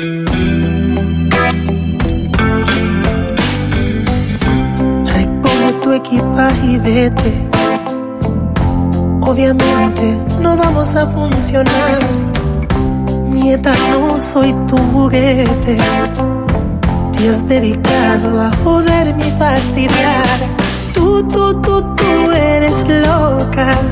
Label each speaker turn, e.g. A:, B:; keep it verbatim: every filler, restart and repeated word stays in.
A: Recoge tu equipaje y vete. Obviamente no vamos a funcionar. Nieta, no soy tu juguete. Te has dedicado a joderme y fastidiar. Tú, tú, tú, tú eres loca.